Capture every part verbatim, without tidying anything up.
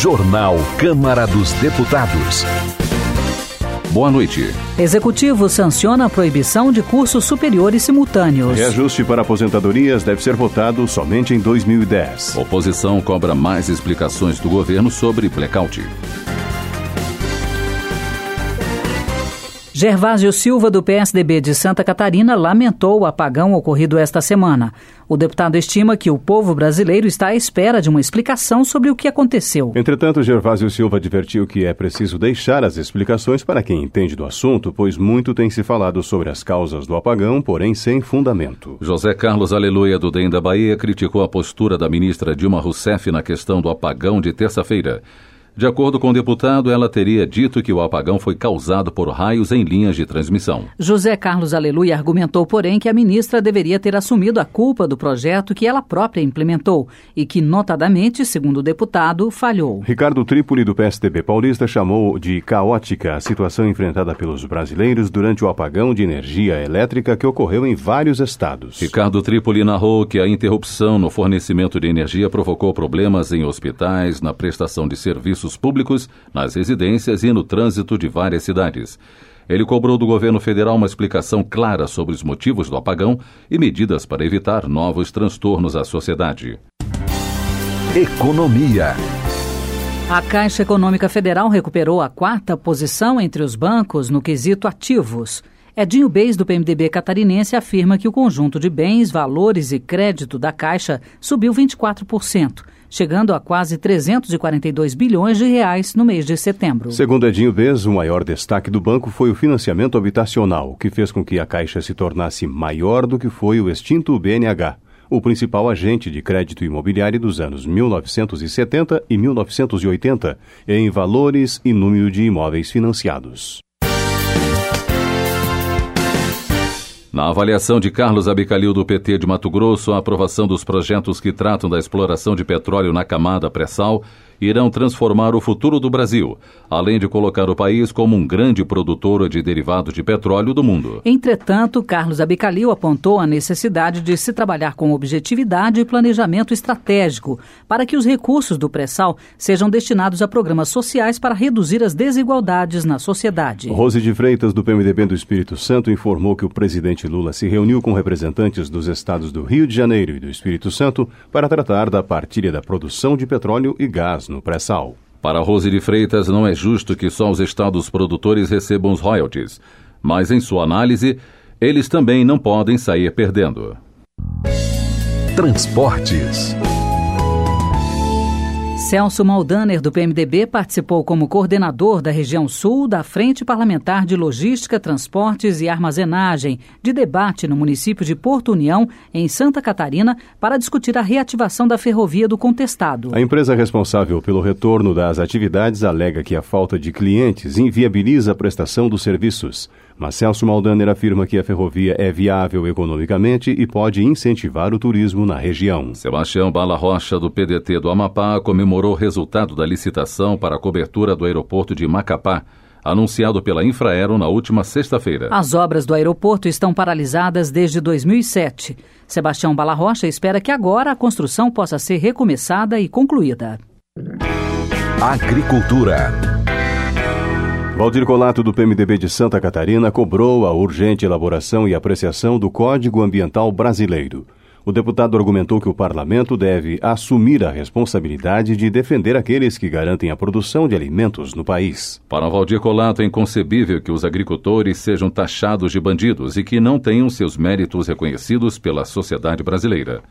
Jornal Câmara dos Deputados. Boa noite. Executivo sanciona a proibição de cursos superiores simultâneos. Reajuste para aposentadorias deve ser votado somente em dois mil e dez. Oposição cobra mais explicações do governo sobre blackout. Gervásio Silva, do P S D B de Santa Catarina, lamentou o apagão ocorrido esta semana. O deputado estima que o povo brasileiro está à espera de uma explicação sobre o que aconteceu. Entretanto, Gervásio Silva advertiu que é preciso deixar as explicações para quem entende do assunto, pois muito tem se falado sobre as causas do apagão, porém sem fundamento. José Carlos Aleluia, do D E M da Bahia, criticou a postura da ministra Dilma Rousseff na questão do apagão de terça-feira. De acordo com o deputado, ela teria dito que o apagão foi causado por raios em linhas de transmissão. José Carlos Aleluia argumentou, porém, que a ministra deveria ter assumido a culpa do projeto que ela própria implementou e que, notadamente, segundo o deputado, falhou. Ricardo Trípoli, do P S D B paulista, chamou de caótica a situação enfrentada pelos brasileiros durante o apagão de energia elétrica que ocorreu em vários estados. Ricardo Trípoli narrou que a interrupção no fornecimento de energia provocou problemas em hospitais, na prestação de serviços públicos, nas residências e no trânsito de várias cidades. Ele cobrou do governo federal uma explicação clara sobre os motivos do apagão e medidas para evitar novos transtornos à sociedade. Economia. A Caixa Econômica Federal recuperou a quarta posição entre os bancos no quesito ativos. Edinho Beis, do P M D B catarinense, afirma que o conjunto de bens, valores e crédito da Caixa subiu vinte e quatro por cento, chegando a quase trezentos e quarenta e dois bilhões de reais no mês de setembro. Segundo Edinho Beis, o maior destaque do banco foi o financiamento habitacional, que fez com que a Caixa se tornasse maior do que foi o extinto B N H, o principal agente de crédito imobiliário dos anos mil novecentos e setenta e mil novecentos e oitenta, em valores e número de imóveis financiados. Na avaliação de Carlos Abicalil, do P T de Mato Grosso, a aprovação dos projetos que tratam da exploração de petróleo na camada pré-sal irão transformar o futuro do Brasil, além de colocar o país como um grande produtor de derivados de petróleo do mundo. Entretanto, Carlos Abicalil apontou a necessidade de se trabalhar com objetividade e planejamento estratégico para que os recursos do pré-sal sejam destinados a programas sociais para reduzir as desigualdades na sociedade. Rose de Freitas, do P M D B do Espírito Santo, informou que o presidente Lula se reuniu com representantes dos estados do Rio de Janeiro e do Espírito Santo para tratar da partilha da produção de petróleo e gás no pré-sal. Para Rose de Freitas, não é justo que só os estados produtores recebam os royalties, mas em sua análise, eles também não podem sair perdendo. Transportes. Celso Maldaner, do P M D B, participou como coordenador da região sul da Frente Parlamentar de Logística, Transportes e Armazenagem, de debate no município de Porto União, em Santa Catarina, para discutir a reativação da ferrovia do contestado. A empresa responsável pelo retorno das atividades alega que a falta de clientes inviabiliza a prestação dos serviços. Mas Celso Maldaner afirma que a ferrovia é viável economicamente e pode incentivar o turismo na região. Sebastião Bala Rocha, do P D T do Amapá, comemorou o resultado da licitação para a cobertura do aeroporto de Macapá, anunciado pela Infraero na última sexta-feira. As obras do aeroporto estão paralisadas desde dois mil e sete. Sebastião Bala Rocha espera que agora a construção possa ser recomeçada e concluída. Agricultura. Valdir Colato, do P M D B de Santa Catarina, cobrou a urgente elaboração e apreciação do Código Ambiental Brasileiro. O deputado argumentou que o parlamento deve assumir a responsabilidade de defender aqueles que garantem a produção de alimentos no país. Para Valdir Colato, é inconcebível que os agricultores sejam taxados de bandidos e que não tenham seus méritos reconhecidos pela sociedade brasileira.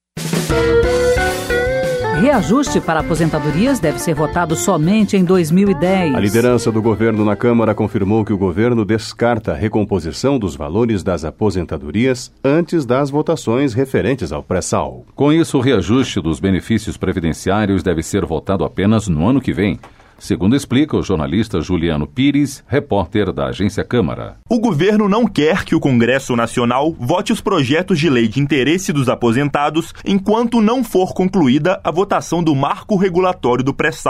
Reajuste para aposentadorias deve ser votado somente em dois mil e dez. A liderança do governo na Câmara confirmou que o governo descarta a recomposição dos valores das aposentadorias antes das votações referentes ao pré-sal. Com isso, o reajuste dos benefícios previdenciários deve ser votado apenas no ano que vem, segundo explica o jornalista Juliano Pires, repórter da Agência Câmara. O governo não quer que o Congresso Nacional vote os projetos de lei de interesse dos aposentados enquanto não for concluída a votação do marco regulatório do pré-sal.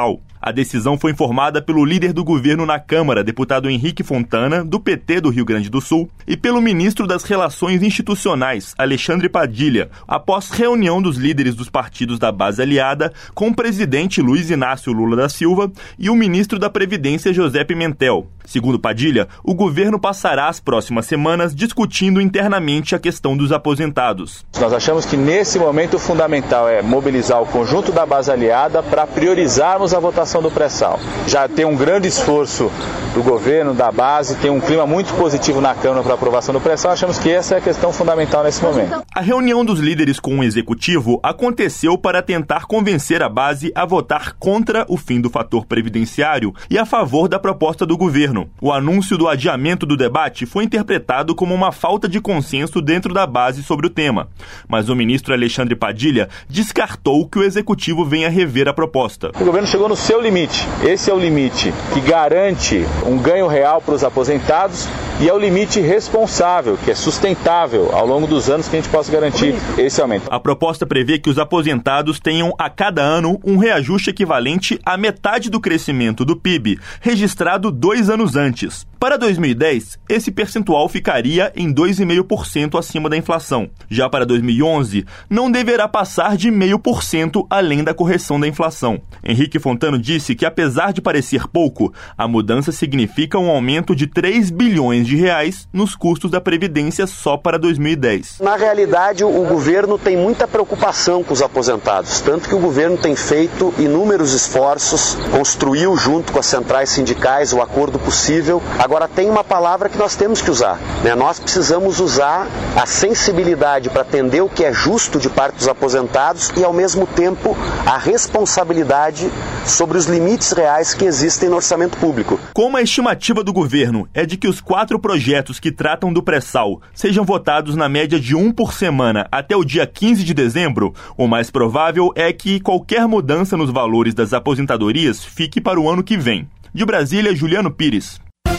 A decisão foi informada pelo líder do governo na Câmara, deputado Henrique Fontana, do P T do Rio Grande do Sul, e pelo ministro das Relações Institucionais, Alexandre Padilha, após reunião dos líderes dos partidos da base aliada com o presidente Luiz Inácio Lula da Silva e o ministro da Previdência, José Pimentel. Segundo Padilha, o governo passará as próximas semanas discutindo internamente a questão dos aposentados. Nós achamos que nesse momento o fundamental é mobilizar o conjunto da base aliada para priorizarmos a votação do pré-sal. Já tem um grande esforço do governo, da base, tem um clima muito positivo na Câmara para a aprovação do pré-sal. Achamos que essa é a questão fundamental nesse momento. A reunião dos líderes com o executivo aconteceu para tentar convencer a base a votar contra o fim do fator previdenciário e a favor da proposta do governo. O anúncio do adiamento do debate foi interpretado como uma falta de consenso dentro da base sobre o tema, mas o ministro Alexandre Padilha descartou que o executivo venha rever a proposta. O governo chegou no seu limite. Esse é o limite que garante um ganho real para os aposentados e é o limite responsável, que é sustentável ao longo dos anos que a gente possa garantir esse aumento. A proposta prevê que os aposentados tenham a cada ano um reajuste equivalente à metade do crescimento do P I B, registrado dois anos antes. Para dois mil e dez, esse percentual ficaria em dois vírgula cinco por cento acima da inflação. Já para dois mil e onze, não deverá passar de zero vírgula cinco por cento além da correção da inflação. Henrique Fontana disse que, apesar de parecer pouco, a mudança significa um aumento de três bilhões de reais nos custos da Previdência só para dois mil e dez. Na realidade, o governo tem muita preocupação com os aposentados, tanto que o governo tem feito inúmeros esforços, construiu junto com as centrais sindicais o acordo possível. Agora tem uma palavra que nós temos que usar, né? Nós precisamos usar a sensibilidade para atender o que é justo de parte dos aposentados e, ao mesmo tempo, a responsabilidade sobre os limites reais que existem no orçamento público. Como a estimativa do governo é de que os quatro projetos que tratam do pré-sal sejam votados na média de um por semana até o dia quinze de dezembro, o mais provável é que qualquer mudança nos valores das aposentadorias fique para o ano que vem. De Brasília, Juliano Pires.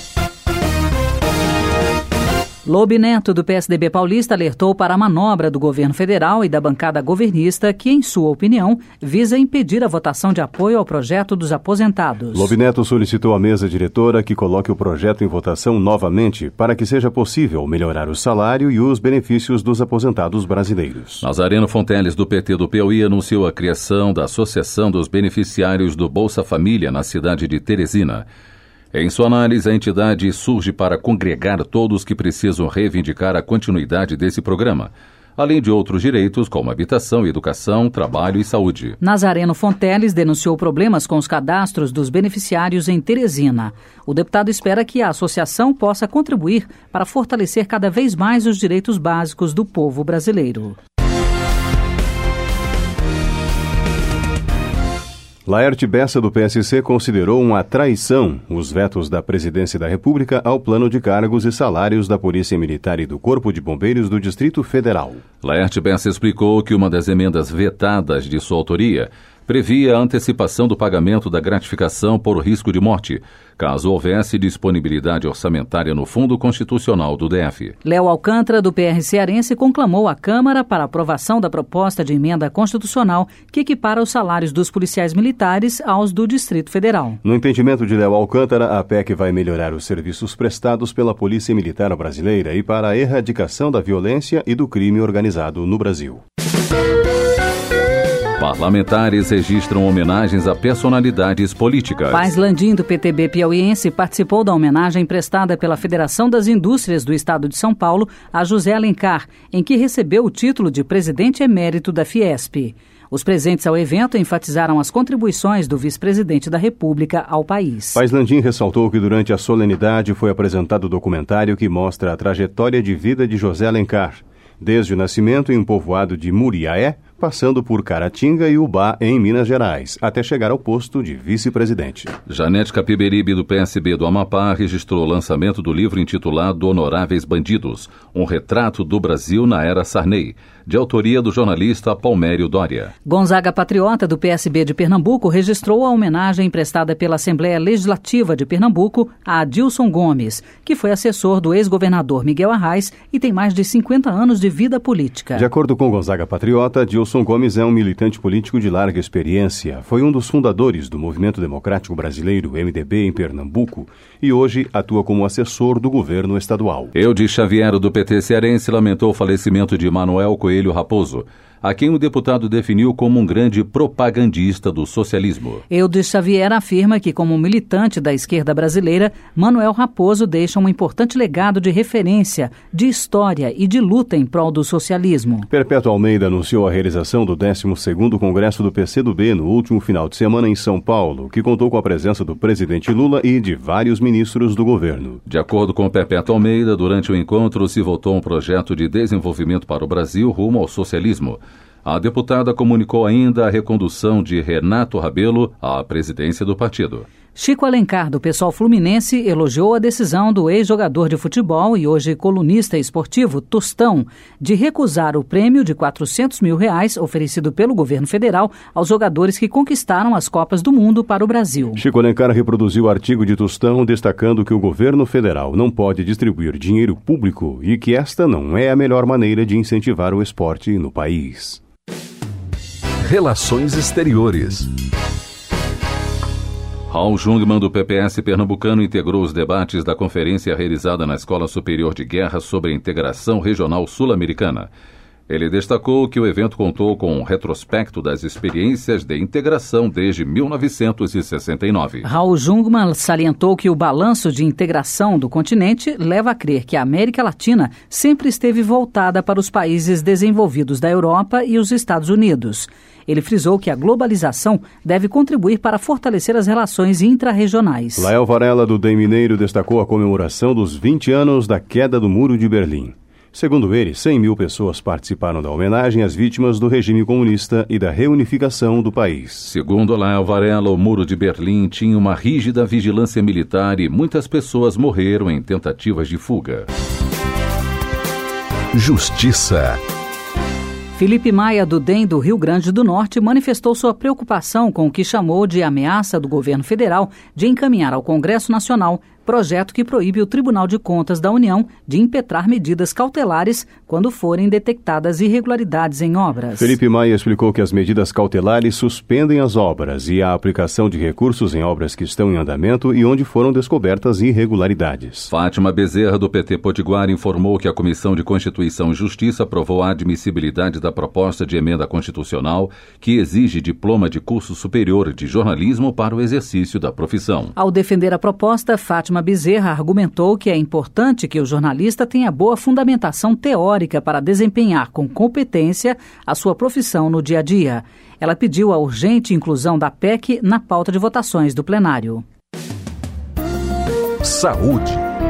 Lobe Neto, do P S D B paulista, alertou para a manobra do governo federal e da bancada governista que, em sua opinião, visa impedir a votação de apoio ao projeto dos aposentados. Lobe Neto solicitou à mesa diretora que coloque o projeto em votação novamente para que seja possível melhorar o salário e os benefícios dos aposentados brasileiros. Nazareno Fonteles, do P T do Piauí, anunciou a criação da Associação dos Beneficiários do Bolsa Família na cidade de Teresina. Em sua análise, a entidade surge para congregar todos que precisam reivindicar a continuidade desse programa, além de outros direitos como habitação, educação, trabalho e saúde. Nazareno Fonteles denunciou problemas com os cadastros dos beneficiários em Teresina. O deputado espera que a associação possa contribuir para fortalecer cada vez mais os direitos básicos do povo brasileiro. Laerte Bessa, do P S C, considerou uma traição os vetos da Presidência da República ao plano de cargos e salários da Polícia Militar e do Corpo de Bombeiros do Distrito Federal. Laerte Bessa explicou que uma das emendas vetadas de sua autoria previa a antecipação do pagamento da gratificação por risco de morte, caso houvesse disponibilidade orçamentária no Fundo Constitucional do D F. Léo Alcântara, do P R cearense, conclamou a Câmara para a aprovação da proposta de emenda constitucional que equipara os salários dos policiais militares aos do Distrito Federal. No entendimento de Léo Alcântara, a P E C vai melhorar os serviços prestados pela Polícia Militar brasileira e para a erradicação da violência e do crime organizado no Brasil. Parlamentares registram homenagens a personalidades políticas. Paz Landim, do P T B piauiense, participou da homenagem prestada pela Federação das Indústrias do Estado de São Paulo a José Alencar, em que recebeu o título de presidente emérito da Fiesp. Os presentes ao evento enfatizaram as contribuições do vice-presidente da República ao país. Paz Landim ressaltou que durante a solenidade foi apresentado o documentário que mostra a trajetória de vida de José Alencar, desde o nascimento em um povoado de Muriaé, passando por Caratinga e Ubá, em Minas Gerais, até chegar ao posto de vice-presidente. Janete Capiberibe, do P S B do Amapá, registrou o lançamento do livro intitulado Honoráveis Bandidos, um retrato do Brasil na era Sarney, de autoria do jornalista Palmério Dória. Gonzaga Patriota, do P S B de Pernambuco, registrou a homenagem prestada pela Assembleia Legislativa de Pernambuco a Adilson Gomes, que foi assessor do ex-governador Miguel Arraes e tem mais de cinquenta anos de vida política. De acordo com Gonzaga Patriota, Adilson Emerson Gomes é um militante político de larga experiência. Foi um dos fundadores do Movimento Democrático Brasileiro, M D B, em Pernambuco, e hoje atua como assessor do governo estadual. Eudes Xavier, do P T cearense, lamentou o falecimento de Manuel Coelho Raposo, a quem o deputado definiu como um grande propagandista do socialismo. Eudes Xavier afirma que, como militante da esquerda brasileira, Manuel Raposo deixa um importante legado de referência, de história e de luta em prol do socialismo. Perpétuo Almeida anunciou a realização do décimo segundo Congresso do P C do B no último final de semana em São Paulo, que contou com a presença do presidente Lula e de vários ministros do governo. De acordo com Perpétuo Almeida, durante o encontro se votou um projeto de desenvolvimento para o Brasil rumo ao socialismo. A deputada comunicou ainda a recondução de Renato Rabelo à presidência do partido. Chico Alencar, do PSOL Fluminense, elogiou a decisão do ex-jogador de futebol e hoje colunista esportivo, Tostão, de recusar o prêmio de quatrocentos mil reais oferecido pelo governo federal aos jogadores que conquistaram as Copas do Mundo para o Brasil. Chico Alencar reproduziu o artigo de Tostão, destacando que o governo federal não pode distribuir dinheiro público e que esta não é a melhor maneira de incentivar o esporte no país. Relações Exteriores. Raul Jungmann, do P P S pernambucano, integrou os debates da conferência realizada na Escola Superior de Guerra sobre a Integração Regional Sul-Americana. Ele destacou que o evento contou com um retrospecto das experiências de integração desde mil novecentos e sessenta e nove. Raul Jungmann salientou que o balanço de integração do continente leva a crer que a América Latina sempre esteve voltada para os países desenvolvidos da Europa e os Estados Unidos. Ele frisou que a globalização deve contribuir para fortalecer as relações intrarregionais. Lael Varela, do D E M Mineiro, destacou a comemoração dos vinte anos da queda do Muro de Berlim. Segundo ele, cem mil pessoas participaram da homenagem às vítimas do regime comunista e da reunificação do país. Segundo Lael Varela, o Muro de Berlim tinha uma rígida vigilância militar e muitas pessoas morreram em tentativas de fuga. Justiça. Felipe Maia, do D E M do Rio Grande do Norte, manifestou sua preocupação com o que chamou de ameaça do governo federal de encaminhar ao Congresso Nacional projeto que proíbe o Tribunal de Contas da União de impetrar medidas cautelares quando forem detectadas irregularidades em obras. Felipe Maia explicou que as medidas cautelares suspendem as obras e a aplicação de recursos em obras que estão em andamento e onde foram descobertas irregularidades. Fátima Bezerra, do P T Potiguar, informou que a Comissão de Constituição e Justiça aprovou a admissibilidade da proposta de emenda constitucional que exige diploma de curso superior de jornalismo para o exercício da profissão. Ao defender a proposta, Fátima Bezerra argumentou que é importante que o jornalista tenha boa fundamentação teórica para desempenhar com competência a sua profissão no dia a dia. Ela pediu a urgente inclusão da P E C na pauta de votações do plenário. Saúde.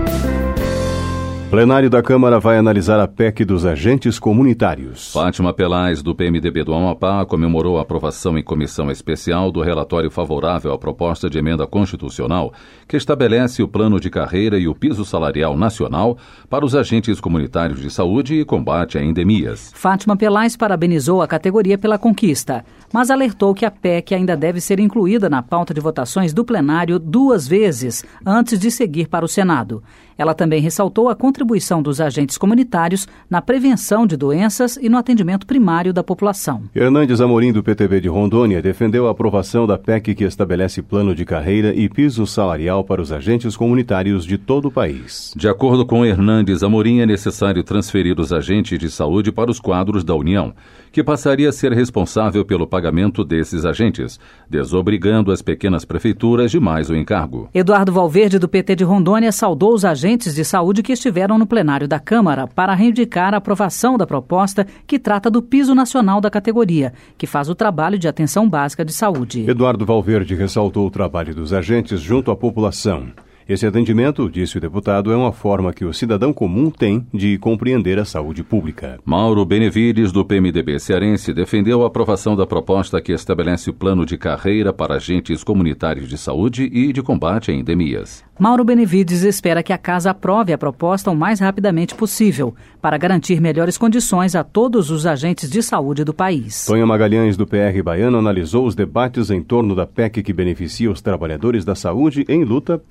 O plenário da Câmara vai analisar a P E C dos agentes comunitários. Fátima Pelaz, do P M D B do Amapá, comemorou a aprovação em comissão especial do relatório favorável à proposta de emenda constitucional que estabelece o plano de carreira e o piso salarial nacional para os agentes comunitários de saúde e combate a endemias. Fátima Pelaz parabenizou a categoria pela conquista, mas alertou que a P E C ainda deve ser incluída na pauta de votações do plenário duas vezes antes de seguir para o Senado. Ela também ressaltou a contribuição dos agentes comunitários na prevenção de doenças e no atendimento primário da população. Hernandes Amorim, do P T B de Rondônia, defendeu a aprovação da P E C que estabelece plano de carreira e piso salarial para os agentes comunitários de todo o país. De acordo com Hernandes Amorim, é necessário transferir os agentes de saúde para os quadros da União, que passaria a ser responsável pelo pagamento desses agentes, desobrigando as pequenas prefeituras de mais o encargo. Eduardo Valverde, do P T de Rondônia, saudou os agentes agentes de saúde que estiveram no plenário da Câmara para reivindicar a aprovação da proposta que trata do piso nacional da categoria, que faz o trabalho de atenção básica de saúde. Eduardo Valverde ressaltou o trabalho dos agentes junto à população. Esse atendimento, disse o deputado, é uma forma que o cidadão comum tem de compreender a saúde pública. Mauro Benevides, do P M D B cearense, defendeu a aprovação da proposta que estabelece o plano de carreira para agentes comunitários de saúde e de combate a endemias. Mauro Benevides espera que a Casa aprove a proposta o mais rapidamente possível, para garantir melhores condições a todos os agentes de saúde do país. Tonha Magalhães, do P R Baiano, analisou os debates em torno da P E C que beneficia os trabalhadores da saúde em luta pela aprovação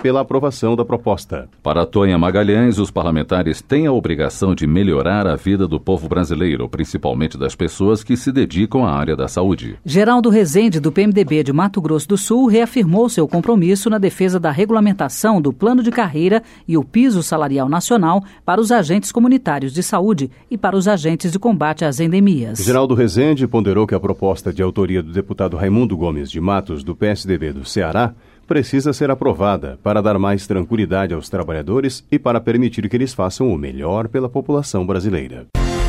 aprovação da proposta. Para Tonha Magalhães, os parlamentares têm a obrigação de melhorar a vida do povo brasileiro, principalmente das pessoas que se dedicam à área da saúde. Geraldo Rezende, do P M D B de Mato Grosso do Sul, reafirmou seu compromisso na defesa da regulamentação do plano de carreira e o piso salarial nacional para os agentes comunitários de saúde e para os agentes de combate às endemias. Geraldo Rezende ponderou que a proposta de autoria do deputado Raimundo Gomes de Matos, do P S D B do Ceará, precisa ser aprovada para dar mais tranquilidade aos trabalhadores e para permitir que eles façam o melhor pela população brasileira.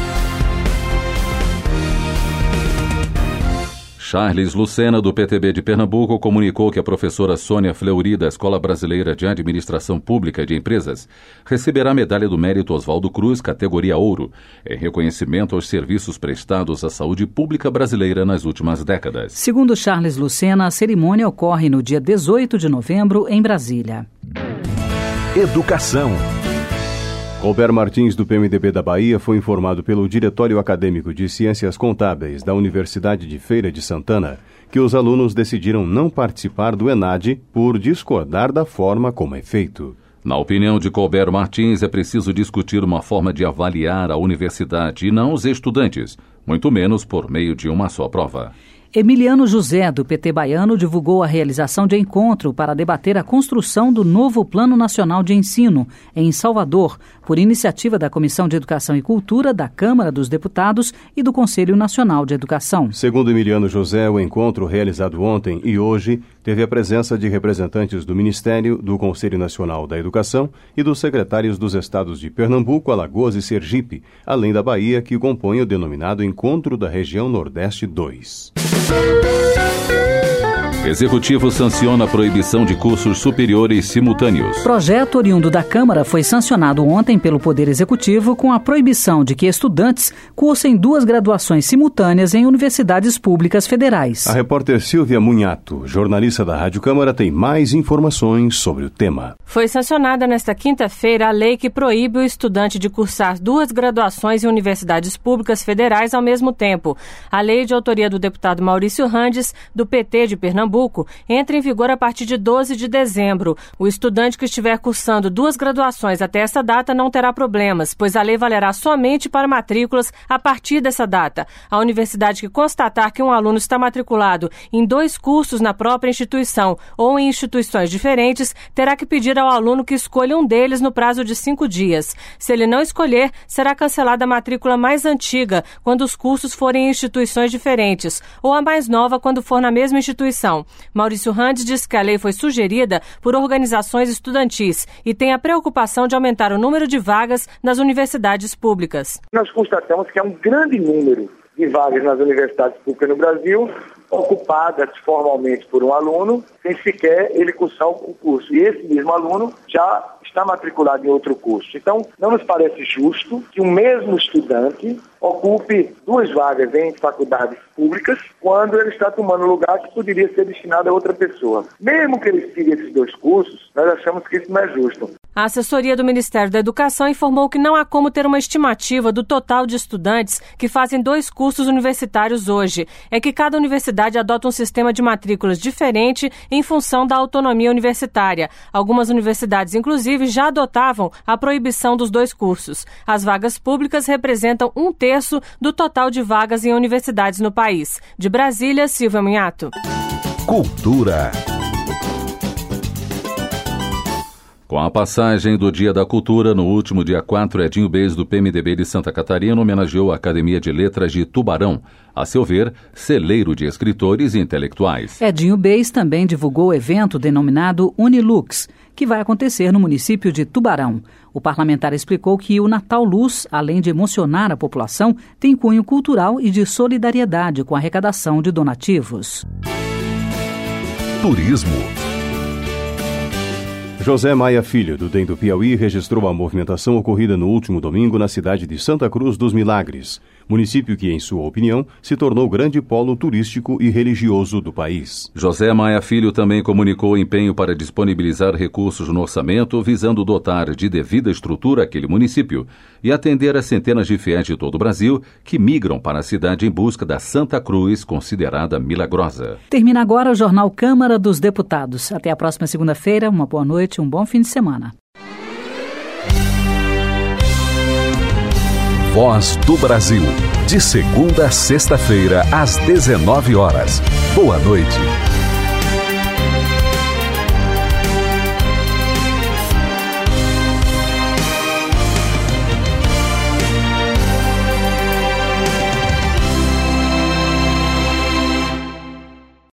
Charles Lucena, do P T B de Pernambuco, comunicou que a professora Sônia Fleury, da Escola Brasileira de Administração Pública e de Empresas, receberá a medalha do mérito Oswaldo Cruz, categoria ouro, em reconhecimento aos serviços prestados à saúde pública brasileira nas últimas décadas. Segundo Charles Lucena, a cerimônia ocorre no dia dezoito de novembro, em Brasília. Educação. Colbert Martins, do P M D B da Bahia, foi informado pelo Diretório Acadêmico de Ciências Contábeis da Universidade de Feira de Santana que os alunos decidiram não participar do ENAD por discordar da forma como é feito. Na opinião de Colbert Martins, é preciso discutir uma forma de avaliar a universidade e não os estudantes, muito menos por meio de uma só prova. Emiliano José, do P T baiano, divulgou a realização de encontro para debater a construção do novo Plano Nacional de Ensino, em Salvador, por iniciativa da Comissão de Educação e Cultura, da Câmara dos Deputados e do Conselho Nacional de Educação. Segundo Emiliano José, o encontro realizado ontem e hoje teve a presença de representantes do Ministério, do Conselho Nacional da Educação e dos secretários dos estados de Pernambuco, Alagoas e Sergipe, além da Bahia, que compõe o denominado Encontro da Região Nordeste dois. Executivo sanciona a proibição de cursos superiores simultâneos. Projeto oriundo da Câmara foi sancionado ontem pelo Poder Executivo com a proibição de que estudantes cursem duas graduações simultâneas em universidades públicas federais. A repórter Silvia Munhato, jornalista da Rádio Câmara, tem mais informações sobre o tema. Foi sancionada nesta quinta-feira a lei que proíbe o estudante de cursar duas graduações em universidades públicas federais ao mesmo tempo. A lei, de autoria do deputado Maurício Randes, do P T de Pernambuco, entra em vigor a partir de doze de dezembro. O estudante que estiver cursando duas graduações até essa data não terá problemas, pois a lei valerá somente para matrículas a partir dessa data. A universidade que constatar que um aluno está matriculado em dois cursos na própria instituição ou em instituições diferentes, terá que pedir ao aluno que escolha um deles no prazo de cinco dias. Se ele não escolher, será cancelada a matrícula mais antiga, quando os cursos forem em instituições diferentes, ou a mais nova quando for na mesma instituição. Maurício Randes diz que a lei foi sugerida por organizações estudantis e tem a preocupação de aumentar o número de vagas nas universidades públicas. Nós constatamos que há um grande número de vagas nas universidades públicas no Brasil, ocupadas formalmente por um aluno, sem sequer ele cursar o curso. E esse mesmo aluno já está matriculado em outro curso. Então, não nos parece justo que o mesmo estudante ocupe duas vagas em faculdades públicas quando ele está tomando lugar que poderia ser destinado a outra pessoa. Mesmo que ele siga esses dois cursos, nós achamos que isso não é justo. A assessoria do Ministério da Educação informou que não há como ter uma estimativa do total de estudantes que fazem dois cursos universitários hoje. É que cada universidade adota um sistema de matrículas diferente em função da autonomia universitária. Algumas universidades, inclusive, já adotavam a proibição dos dois cursos. As vagas públicas representam um terço do total de vagas em universidades no país. De Brasília, Silvia Munhato. Cultura. Com a passagem do Dia da Cultura, no último dia quatro, Edinho Beis, do P M D B de Santa Catarina, homenageou a Academia de Letras de Tubarão, a seu ver, celeiro de escritores e intelectuais. Edinho Beis também divulgou o evento denominado Unilux, que vai acontecer no município de Tubarão. O parlamentar explicou que o Natal Luz, além de emocionar a população, tem cunho cultural e de solidariedade com a arrecadação de donativos. Turismo. José Maia Filho, do D E M do Piauí, registrou a movimentação ocorrida no último domingo na cidade de Santa Cruz dos Milagres, município que, em sua opinião, se tornou grande polo turístico e religioso do país. José Maia Filho também comunicou o empenho para disponibilizar recursos no orçamento, visando dotar de devida estrutura aquele município e atender as centenas de fiéis de todo o Brasil que migram para a cidade em busca da Santa Cruz, considerada milagrosa. Termina agora o Jornal Câmara dos Deputados. Até a próxima segunda-feira. Uma boa noite. noite, um bom fim de semana. Voz do Brasil, de segunda a sexta-feira, às dezenove horas. Boa noite.